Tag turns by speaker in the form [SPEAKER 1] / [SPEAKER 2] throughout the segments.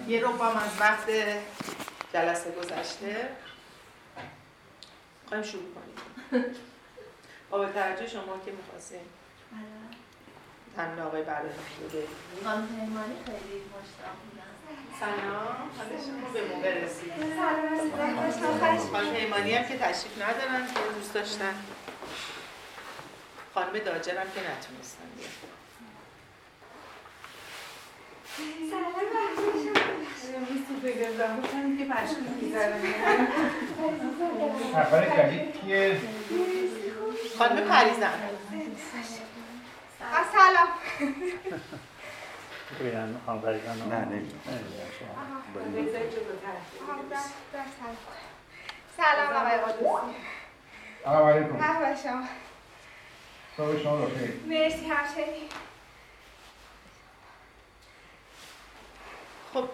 [SPEAKER 1] یه ربع از وقت جلسه گذشته میخوایم شروع کنیم. با توجه شما که میخواستیم تمرین آقای برادری رو بگیم.
[SPEAKER 2] خانم پیمانی خیلی مشتاق بودن.
[SPEAKER 1] سلام، حالا شما به موقع رسید.
[SPEAKER 2] سلام.
[SPEAKER 1] خانم پیمانی هم که تشریف ندارن که دوست داشتن. خانم داجر هم که نتونستن بیان.
[SPEAKER 3] نفر جدید کیه؟
[SPEAKER 1] خانم پریزن.
[SPEAKER 2] سلام.
[SPEAKER 4] ببینن خانم پریزن
[SPEAKER 3] نه نمیدونم.
[SPEAKER 2] سلام آقای قدوسی.
[SPEAKER 3] سلام علیکم.
[SPEAKER 2] مرحبا شما.
[SPEAKER 3] صبح شما بخیر.
[SPEAKER 2] مرسی همچنین.
[SPEAKER 1] خب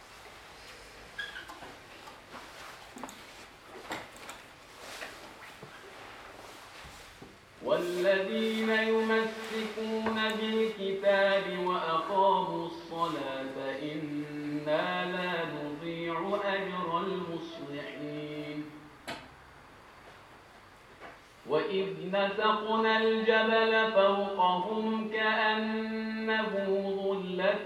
[SPEAKER 5] والذين يمسكون بالكتاب وأقاموا الصلاة إنا لا نضيع أجر المصلحين وإذ نتقنا الجبل فوقهم كأنه ظلة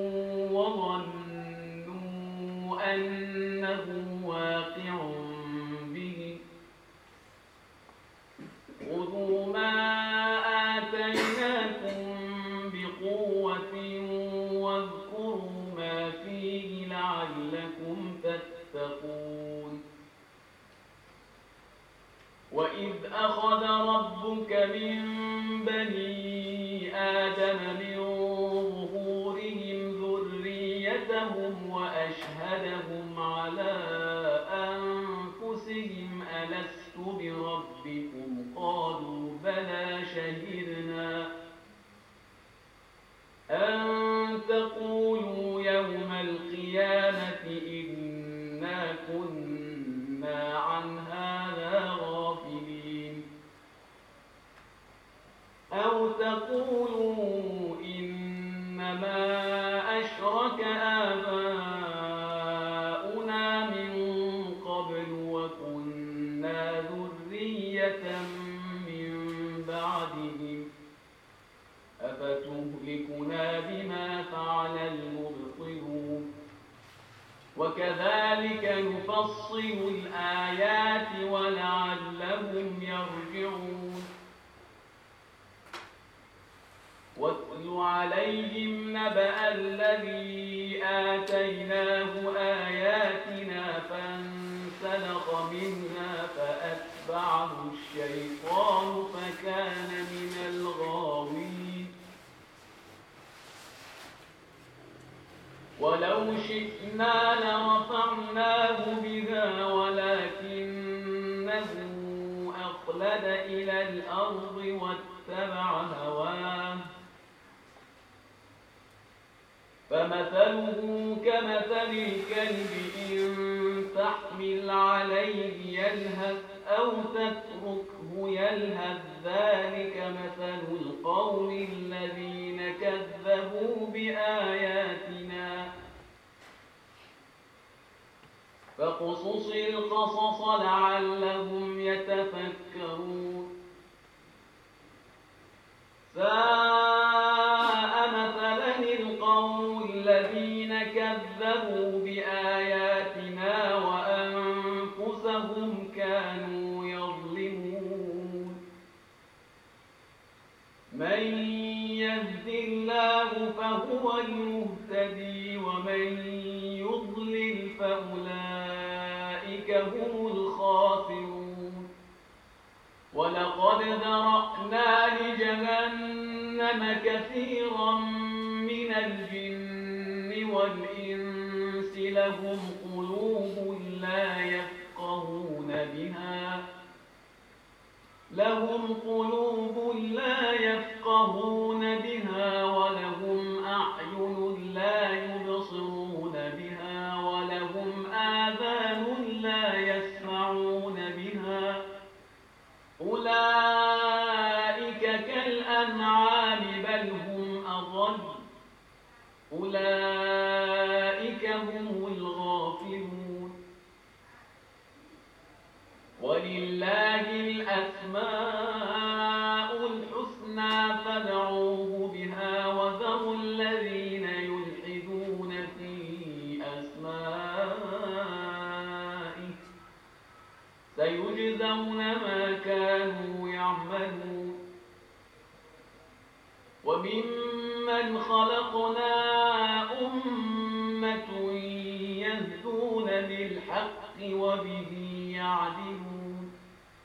[SPEAKER 5] وظنوا أنه واقع به خذوا ما آتيناكم بقوة واذكروا ما فيه لعلكم تتقون وإذ أخذ ربك من بني آدم من ظهورهم ذريتهم وأشهدهم على أنفسهم ألست بربكم قالوا بلى شهدنا أن تقولوا يوم القيامة إنا كنا عن هذا غافلين أو تقولوا إنما أشرك آباؤنا من قبل وكنا ذرية من بعدهم أفتهلكنا بما فعل المبطلون وكذلك نفصل الآيات ولعلهم يرجعون واتل عليهم نبأ الذي آتيناه آياتنا فانسلخ منها فأتبعه الشيطان فكان من الغاوين ولو شئنا لرفعناه بها ولكنه أخلد إلى الأرض واتبع هواه فمثله كمثل الكلب إن تحمل عليه يلهث أو تتركه يلهث ذلك مثل القوم الذين كذبوا بآياتنا فاقصص القصص لعلهم يتفكرون ساء مثلا القوم الذين كذبوا بآياتنا وأنفسهم كانوا يظلمون من يهد الله فهو المهتدي ومن يضلل فأولئك هم الخاسرون ولقد ذرأنا لجهنم كثيرا من الجن والإنس لهم قلوب لا يفقهون بها ولهم أعين لا يبصرون بها ولهم آذان لا يسمعون بها أولئك كالأنعام بل هم أضل أولئك هم وممن خلقنا أمة يهدون بالحق وبه يعدلون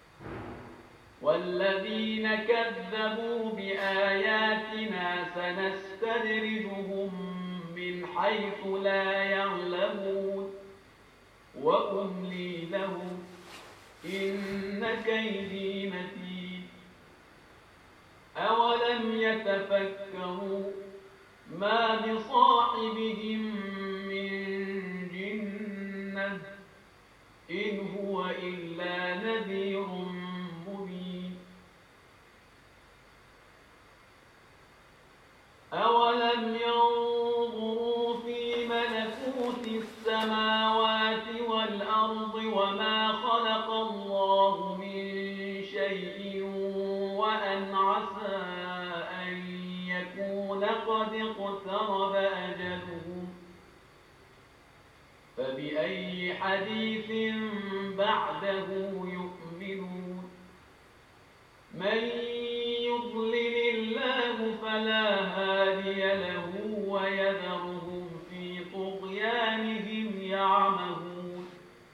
[SPEAKER 5] والذين كذبوا بآياتنا سنستدرجهم من حيث لا يعلمون وأملي لهم إن كيدي متين أولم يتفكروا ما بصاحبهم من جنة إن هو إلا نذير مبين أولم ينظروا في ملكوت السماوات والأرض وما خلق الله من شيء وأن عسى أن يكون قد اقترب أجلهم فبأي حديث بعده يؤمنون من يضلل الله فلا هادي له ويذرهم في طغيانهم يعمهون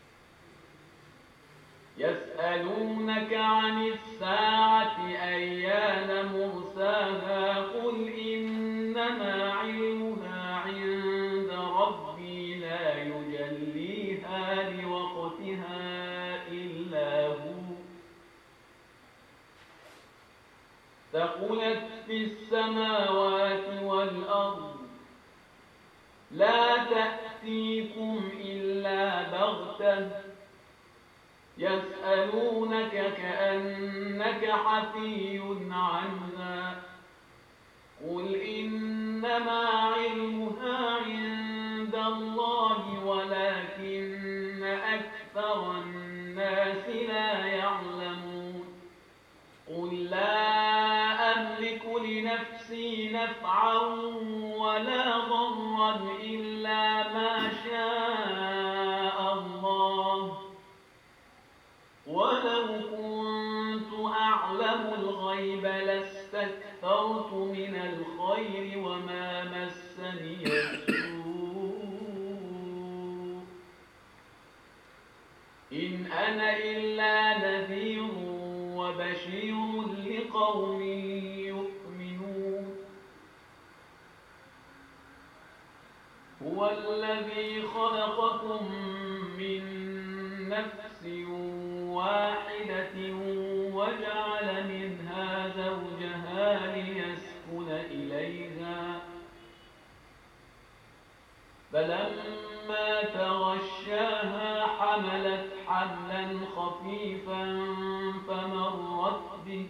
[SPEAKER 5] يسألونك عن الساعة أيان مرساها قل إنما علمها عند ربي لا يجليها لوقتها إلا هو ثقلت في السماوات والأرض لا تأتيكم إلا بغتة يسألونك كأنك حفي عنها قل إنما علمها عند الله ولكن أكثر الناس لا يعلمون قل لا أملك لنفسي نفعا ولا ضرا إلا ما شاء الله ولو كنت أعلم الغيب لاستكثرت من الخير وما مسني السوء إن أنا إلا نذير وبشير لقوم يؤمنون هو الذي خلقكم من نفس واحدة وجعل منها زوجها ليسكن إليها فلما تغشاها حملت حملا خفيفا فمرت به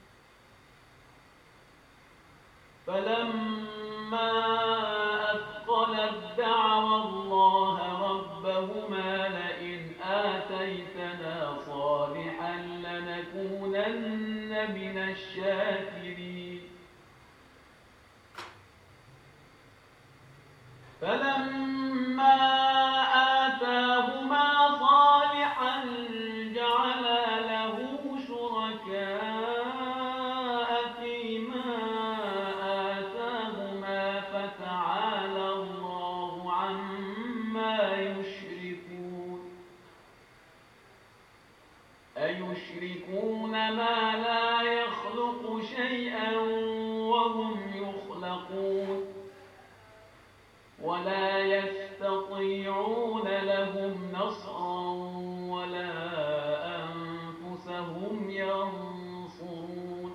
[SPEAKER 5] فلما أثقلت دعوا الله ربهما لئن آتيتنا صالحا لنكونن من الشاكرين فلما آتاهما صالحا جعلا له شركاء فيما آتاهما فتعالى الله عما يشركون أيشركون ما لا يخلق شيئا وهم يخلقون ولا يستطيعون لهم نصرا ولا أنفسهم ينصرون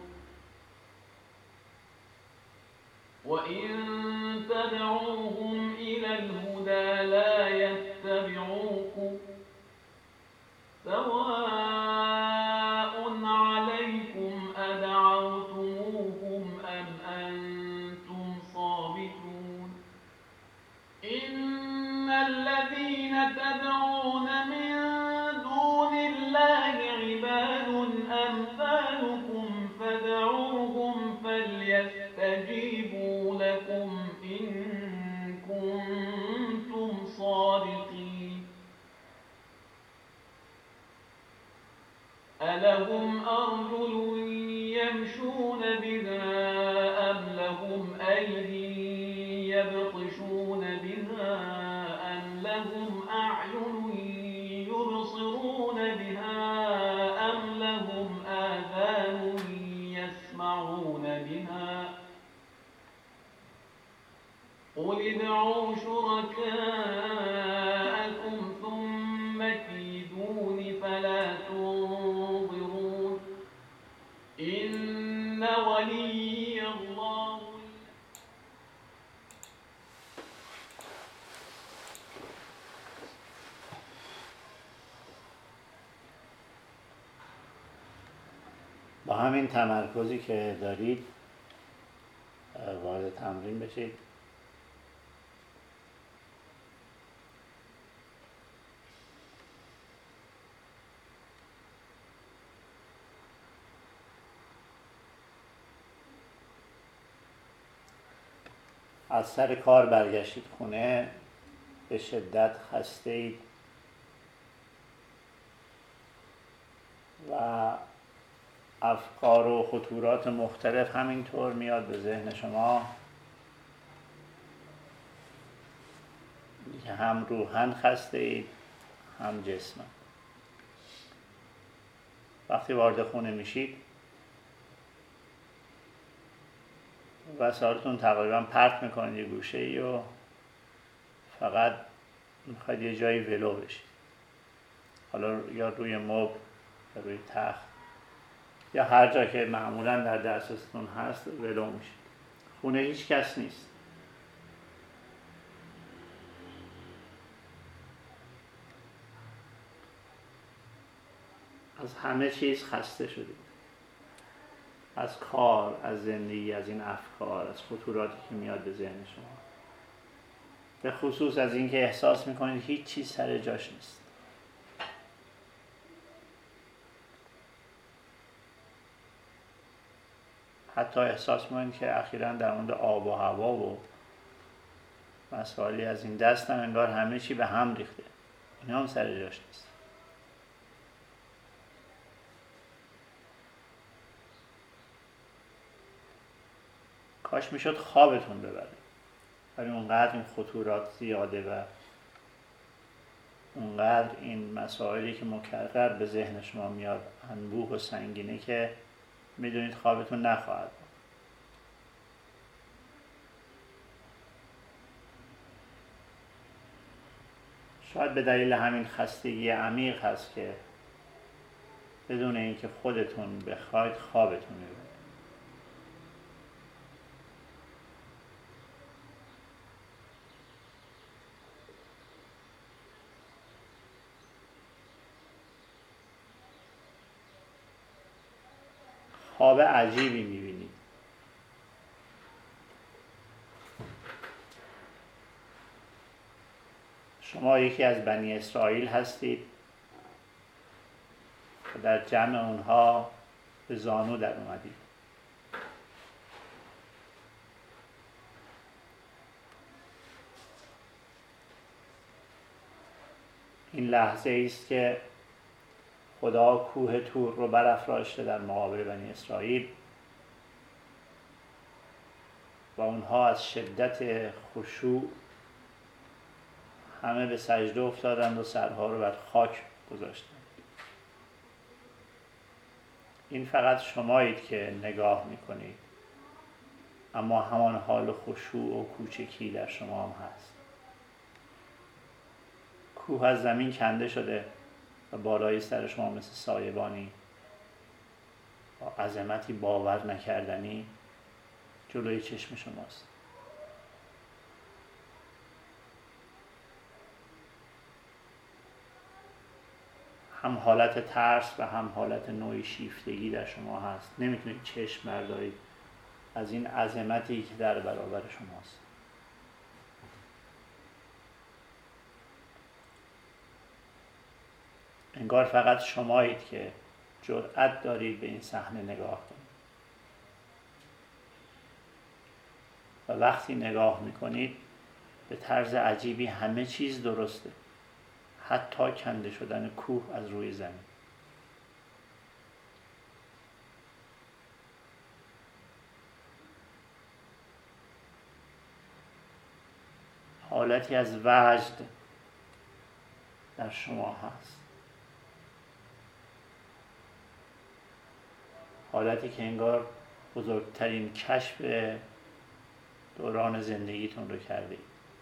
[SPEAKER 5] وإن تدعوهم إلى الهدى لا يتبعوكم سواء عليكم أدعوتموهم أم أنتم صامتون إن الذين تدعون من دون الله عباد أمثالكم فادعوهم فليستجيبوا لكم إن كنتم صادقين ألهم أرجل يمشون بها أم لهم
[SPEAKER 4] با همین تمرکزی که دارید وارد تمرین بشید. از سر کار برگشتید خونه، به شدت خسته اید و افکار و خطورات مختلف همینطور میاد به ذهن شما که هم روحاً خسته اید هم جسماً. وقتی وارد خونه میشید وسایلتون تقریبا پرت میکنید یه گوشه ای و فقط میخواید یه جایی ولو بشید، حالا یا روی مبل یا روی تخت یا هر جا که معمولا در دسترستون هست ولو میشید. خونه هیچ کس نیست. از همه چیز خسته شدید، از کار، از زندگی، از این افکار، از خطوراتی که میاد به ذهن شما، به خصوص از اینکه احساس میکنید هیچ چیز سر جاش نیست. حتی احساس میکنید که اخیراً در مورد آب و هوا و مسائلی از این دست هم انگار همه چی به هم ریخته، اینا هم سر جاش نیست. کاش میشد خوابتون ببره، ولی اونقدر این خطورات زیاده و اونقدر این مسائلی که مکرر به ذهن شما میاد انبوه و سنگینه که میدونید خوابتون نخواهد بود. شاید به دلیل همین خستگی عمیق هست که بدون اینکه خودتون بخواید خوابتون میبره. خواب عجیبی میبینید. شما یکی از بنی اسرائیل هستید و در جمع اونها به زانو در اومدید. این لحظه است که خدا کوه طور رو برافراشته در مقابل بنی اسرائیل و اونها از شدت خشوع همه به سجده افتادند و سرها رو بر خاک گذاشتند. این فقط شمایید که نگاه میکنید، اما همان حال خشوع و کوچکی در شما هم هست. کوه از زمین کنده شده و بالای سر شما مثل سایبانی با عظمتی باور نکردنی جلوی چشم شماست. هم حالت ترس و هم حالت نوعی شیفتگی در شما هست. نمیتونید چشم بردارید از این عظمتی که در برابر شماست. انگار فقط شمایید که جرأت دارید به این صحنه نگاه کنید. و وقتی نگاه میکنید به طرز عجیبی همه چیز درسته، حتی کنده شدن کوه از روی زمین. حالتی از وجد در شما هست، حالتی که انگار بزرگترین کشف دوران زندگیتون رو کردید.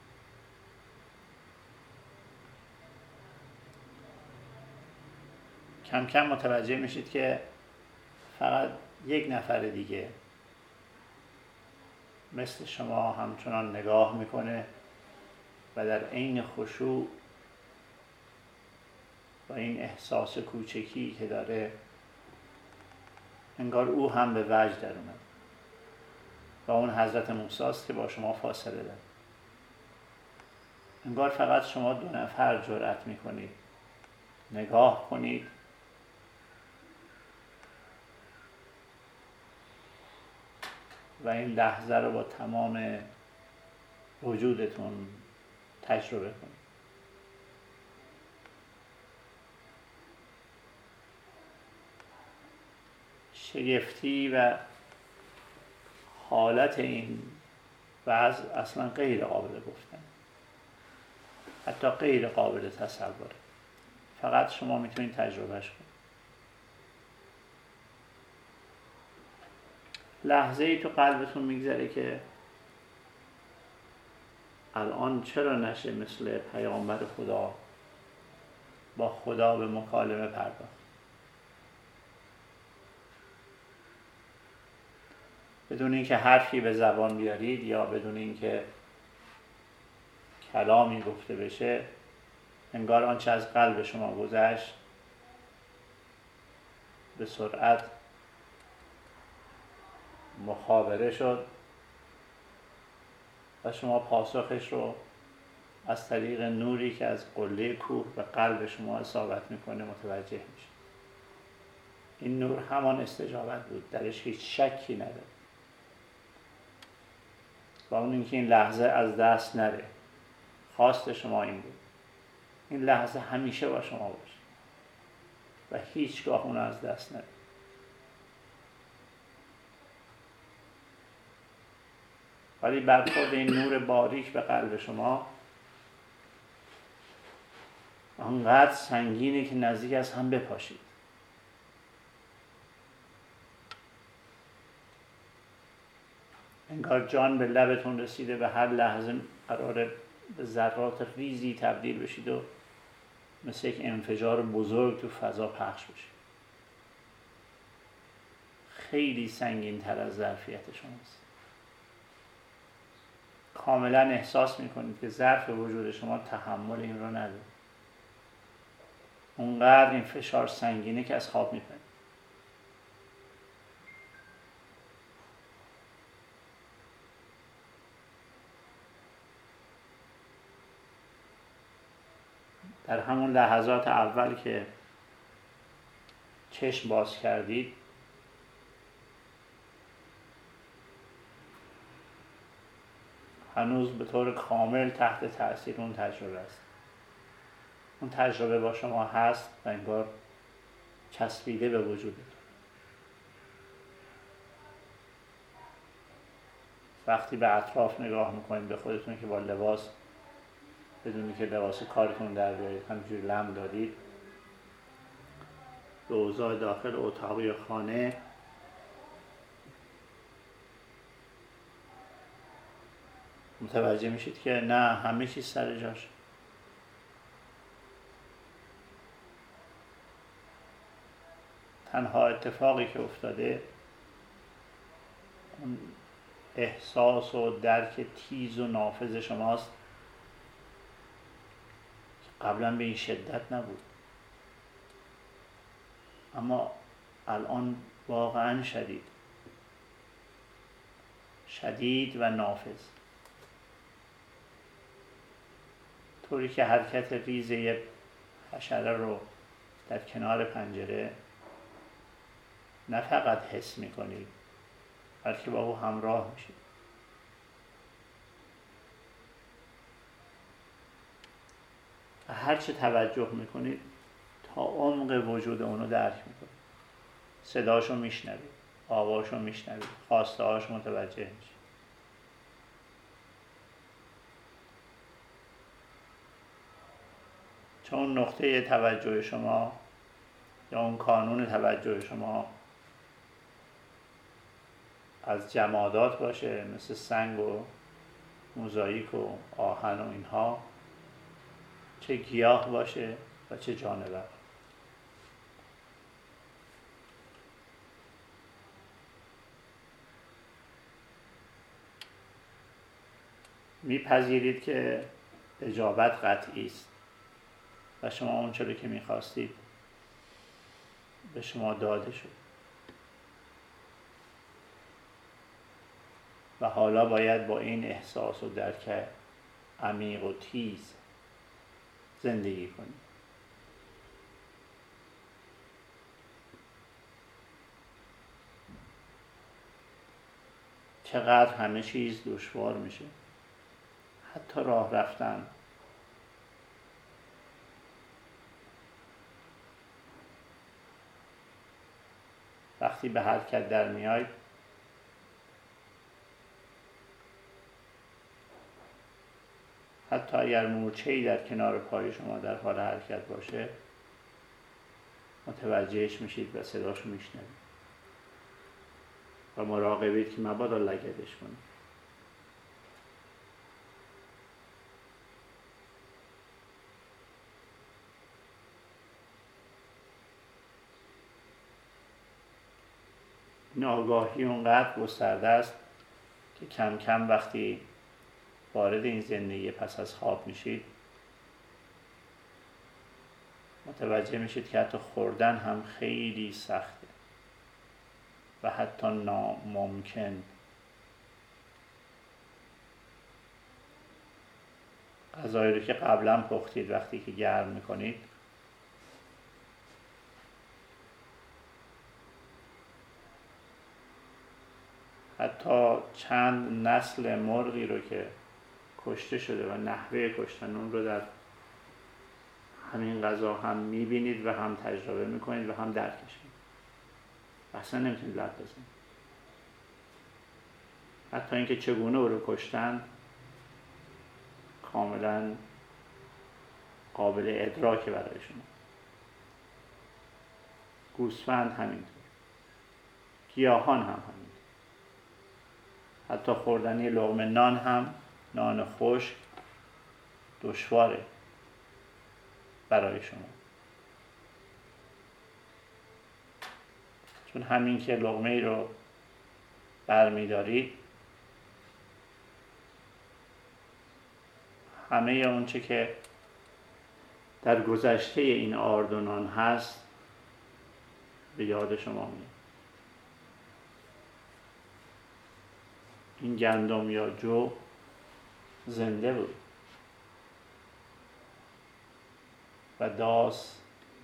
[SPEAKER 4] کم کم متوجه میشید که فقط یک نفر دیگه مثل شما همچنان نگاه میکنه و در عین خشوع و این احساس کوچکی که داره انگار او هم به وجد در اومد و اون حضرت موسی است که با شما فاصله داره. انگار فقط شما دو نفر جرأت میکنید نگاه کنید و این لحظه رو با تمام وجودتون تجربه کنید. شگفتی و حالت این وضع اصلا غیر قابل گفتن، حتی غیر قابل تصوره. فقط شما میتونید تجربهش کنید. لحظه ای تو قلبتون میگذره که الان چرا نشه مثل پیامبر خدا با خدا به مکالمه پرداخت؟ بدون اینکه حرفی به زبان بیارید یا بدون اینکه کلامی گفته بشه، انگار آنچه از قلب شما گذشت به سرعت مخابره شد و شما پاسخش رو از طریق نوری که از قله کوه به قلب شما اصابت میکنه متوجه میشه. این نور همان استجابت بود، درش هیچ شکی نداره. با اون اینکه این لحظه از دست نره، خواست شما این بود این لحظه همیشه با شما باشه و هیچگاه اون از دست نره. ولی برخورد این نور باریک به قلب شما آنقدر سنگینه که نزدیک از هم بپاشید. انگار جان به لبتون رسیده، به هر لحظه قراره به ذرات ریزی تبدیل بشید و مثل یک انفجار بزرگ تو فضا پخش بشید. خیلی سنگین تر از ظرفیت شماست. کاملا احساس میکنید که ظرف وجود شما تحمل این رو نداره. اونقدر این فشار سنگینه که از خواب میپرید. در همون لحظات اول که چشم باز کردید هنوز به طور کامل تحت تأثیر اون تجربه است. اون تجربه با شما هست و انگار چسبیده به وجودتون. وقتی به اطراف نگاه میکنید به خودتون که با لباس بدونی که لباس کارتون در بیارید همینجوری لم دارید به اوضاع داخل اتاق یا خانه، متوجه میشید که نه همه چیز سر جاش. تنها اتفاقی که افتاده اون احساس و درک تیز و نافذ شماست که قبلا به این شدت نبود، اما الان واقعا شدید و نافذ، طوری که حرکت ریز یک حشره رو در کنار پنجره نه فقط حس میکنید بلکه با او همراه میشید. و هرچه توجه میکنید تا عمق وجود اونو درک میکنید. صداشو میشنوید، آواشو میشنوید، خواسته هاش متوجه میشید. چون نقطه توجه شما یا اون کانون توجه شما از جمادات باشه مثل سنگ و موزاییک و آهن و اینها، چه گیاه باشه و چه جانور. میپذیرید که اجابت قطعی است و شما اون چیزی که میخواستید به شما داده شد. و حالا باید با این احساس و درک عمیق و تیز زندگی کنیم. چقدر همه چیز دشوار میشه، حتی راه رفتن. وقتی به حرکت در میاید حتی اگر مورچه‌ای در کنار پای شما در حال حرکت باشه متوجهش میشید و صداشو میشنوید و مراقبید که مبادا لگدش کنید. این آگاهی اونقدر گسترده است که کم کم وقتی وارد این زندگی پس از خواب میشید متوجه میشید که حتی خوردن هم خیلی سخته و حتی ناممکن. غذایی رو که قبلا پختید وقتی که گرم میکنید حتی چند نسل مرغی رو که کشته شده و نحوه کشتن اون رو در همین غذا هم میبینید و هم تجربه میکنید و هم درکش میکنید. اصلا نمیتونید لب بزنید. حتی اینکه چگونه او رو کشتن کاملا قابل ادراک برای شما. گوسفند همینطور، گیاهان هم همینطور. حتی خوردن یه لقمه نان هم، نان خشک، دشواره برای شما، چون همین که لقمه ای رو برمیدارید همه اون چه که در گذشته این آرد و نان هست به یاد شما میاد. این گندم یا جو زنده بود و داس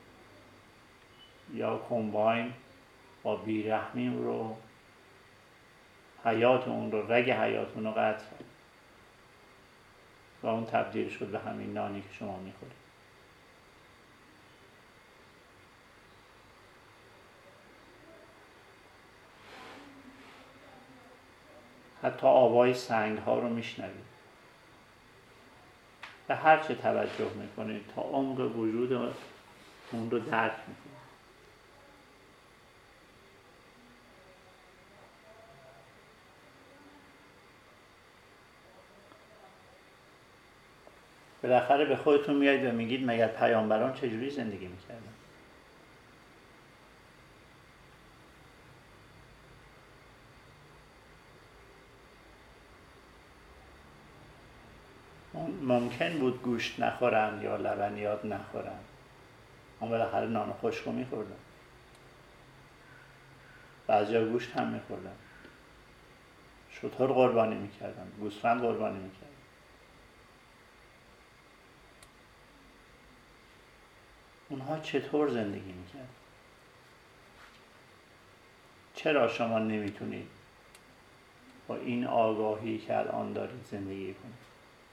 [SPEAKER 4] یا کمباین با بیرحمی رو حیات اون رو، رگ حیات اون رو قطع کرد و اون تبدیل شد به همین نانی که شما میخورید. حتی آوای سنگ ها رو میشنوید. به هر چه توجه میکنید تا عمق وجود اون رو درک میکنید. بالاخره به خودتون میایید و میگید مگر پیامبران چجوری زندگی میکردن؟ ممکن بود گوشت نخورن یا لبنیات نخورن، اما بالاخره نان خشک رو میخوردن. بعضیا گوشت هم میخوردن، شتر قربانی میکردن، گوسفند قربانی میکردن. اونها چطور زندگی میکردن؟ چرا شما نمیتونید با این آگاهی که الان دارید زندگی کنید؟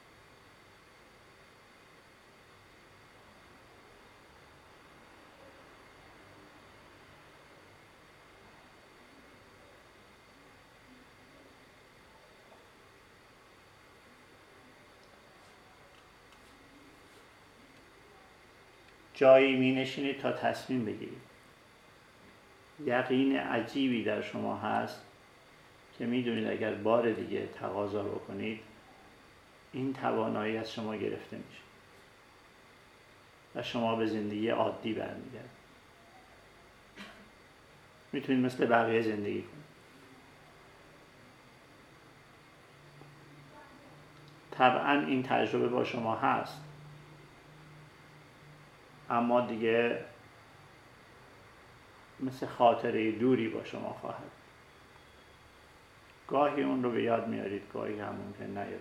[SPEAKER 4] جایی می نشینید تا تصمیم بگیرید. یقین عجیبی در شما هست که می دونید اگر بار دیگه تقاضا بکنید این توانایی از شما گرفته میشه و شما به زندگی عادی برمیگردید. میتونید مثل بقیه زندگی کنید. طبعا این تجربه با شما هست، اما دیگه مثل خاطره دوری با شما خواهد. گاهی اون رو به یاد میارید، گاهی هم ممکن نیاد.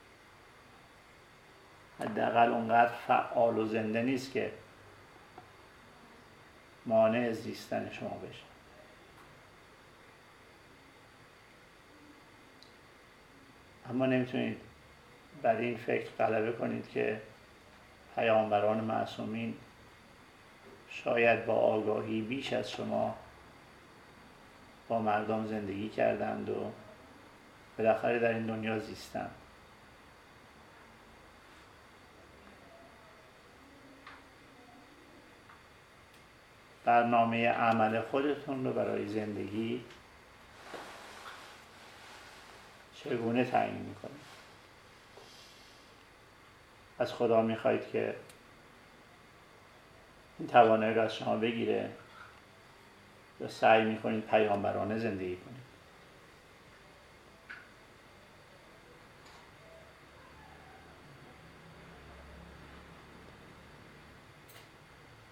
[SPEAKER 4] حداقل اونقدر فعال و زنده نیست که مانع زیستن شما بشه. اما نمیتونید بر این فکر غلبه کنید که پیامبران معصومین شاید با آگاهی بیش از شما با مردم زندگی کردند و بالاخره در این دنیا زیستند. برنامه عمل خودتون رو برای زندگی چگونه تعیین میکنید؟ از خدا میخواید که این توانایی رو از شما بگیره یا سعی میکنید پیامبرانه زندگی کنید؟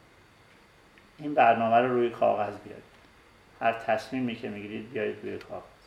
[SPEAKER 4] این برنامه رو روی کاغذ بیارید. هر تصمیمی که میگیرید بیارید روی کاغذ.